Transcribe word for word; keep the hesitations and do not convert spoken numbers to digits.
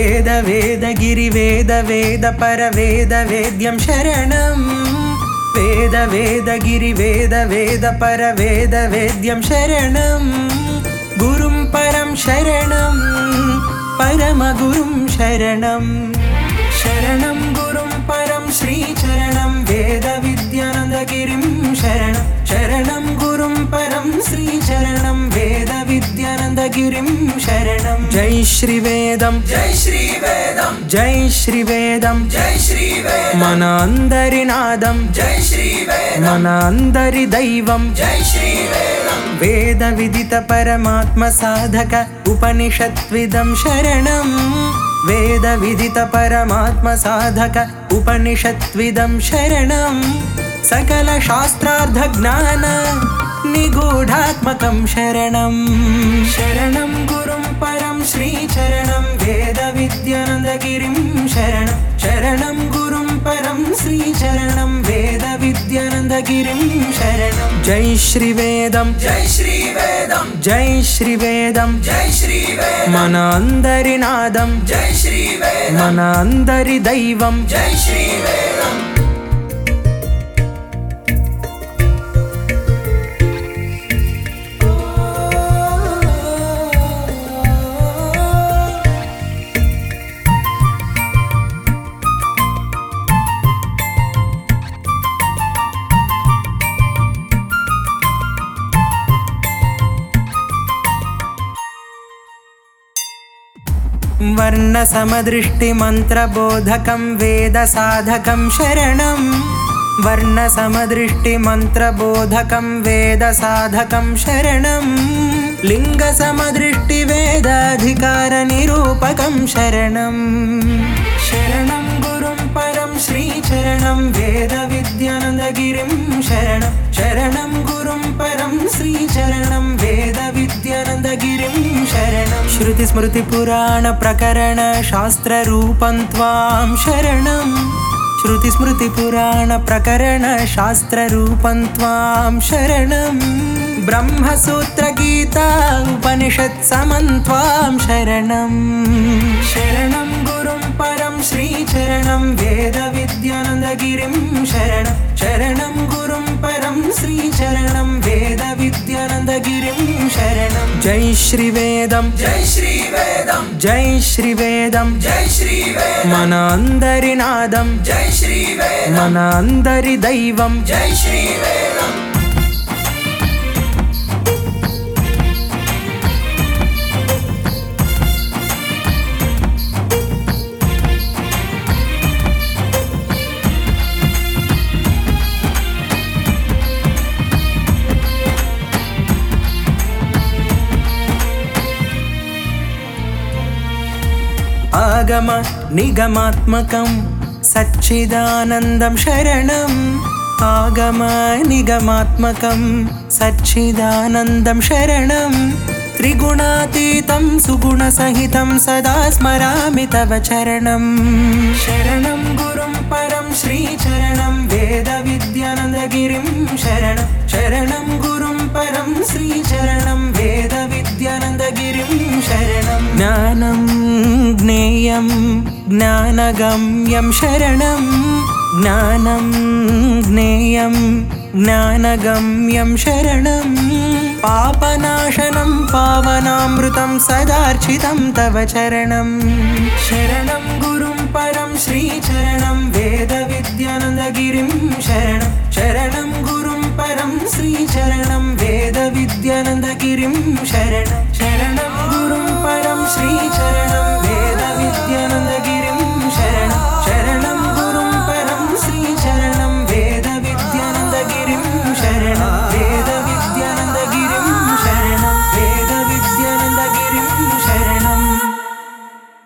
వేద వేదగిరి వేద వేద పర వేద వేద్యం శరణం వేద వేదగిరి వేద వేద పర వేద వేద్యం శరణం గురుం పరం శరణం పరమ గురుం శరణం శరణం గురుం పరం శ్రీ చరణం వేద విద్యానందగిరిం శరణం శరణం గురుం పరం శ్రీ చరణం వేద విద్యానందగిరిం శరణం జై శ్రీ వేదం జై శ్రీ వేదం జై శ్రీ వేదం జై శ్రీ వేదం మన అందరి నాదం జై శ్రీ వేదం మన అందరి దైవం జై శ్రీ వేదం వేద విదిత పరమాత్మ సాధక ఉపనిషత్విదం శరణం వేద విదిత పరమాత్మ సాధక ఉపనిషత్విదం శరణం సకల శాస్త్రార్థ జ్ఞాన నిగూఢాత్మకం శరణం శరణం గురుం పరం శ్రీ చరణం వేద విద్యానందగిరిం శరణం శరణం గురుం పరం శ్రీ చరణం వేద విద్యానందగిరిం శరణం జై శ్రీ వేదం జై శ్రీ వేదం జై శ్రీ వేదం జై శ్రీ వేదం మన అందరి నాదం జై శ్రీ వేదం మన అందరి దైవం జై శ్రీ వేదం వర్ణ సమదృష్టి మంత్రబోధకం వేద సాధకం శరణం వర్ణ సమదృష్టి మంత్రబోధకం వేద సాధకం శరణం లింగ సమదృష్టి వేదాధికార నిరూపకం శరణం శరణం గురుం పరం శ్రీ చరణం వేద విద్యానందగిరిం శరణం శరణం గురుం పరం శ్రీ చరణం వేద విద్యానందగిరిం శరణం శృతి స్మృతి పురాణ ప్రకరణ శాస్త్ర రూపం త్వాం శరణం శృతి స్మృతి పురాణ ప్రకరణ శాస్త్ర రూపం త్వాం శరణం బ్రహ్మసూత్ర గీతా ఉపనిషత్ సమం త్వాం శరణం శరణం గురుం పరం శ్రీ చరణం వేద విద్యానందగిరిం శరణం శరణం గురుం పరం శ్రీ చరణం వేద విద్యానందగిరిం శరణం జై శ్రీ వేదం జై శ్రీ వేదం జై శ్రీ వేదం జై శ్రీ వేదం మన అందరి నాదం జై శ్రీ వేదం మన అందరి దైవం జై శ్రీ వేదం ఆగమ నిగమాత్మకం సచ్చిదానందం శరణం ఆగమ నిగమాత్మకం సచ్చిదానందం శరణం త్రిగుణాతీతం సుగుణ సహితం సదా స్మరామి తవ చరణం శరణం గురుం పరం శ్రీ చరణం వేద విద్యానందగిరిం శరణం శరణం గురుం పరం శ్రీ చరణం వేద విద్యానందగిరిం శరణం జ్ఞానం జ్ఞేయం జ్ఞానగమ్యం శరణం జ్ఞానం జ్ఞేయం జ్ఞానగమ్యం శరణం పాపనాశనం పావనామృతం సదార్చితం తవ చరణం శరణం గురుం పరం శ్రీ చరణం వేద విద్యానందగిరిం శరణం శరణం గురుం పరం శ్రీ చరణం వేద విద్యానందగిరిం శరణం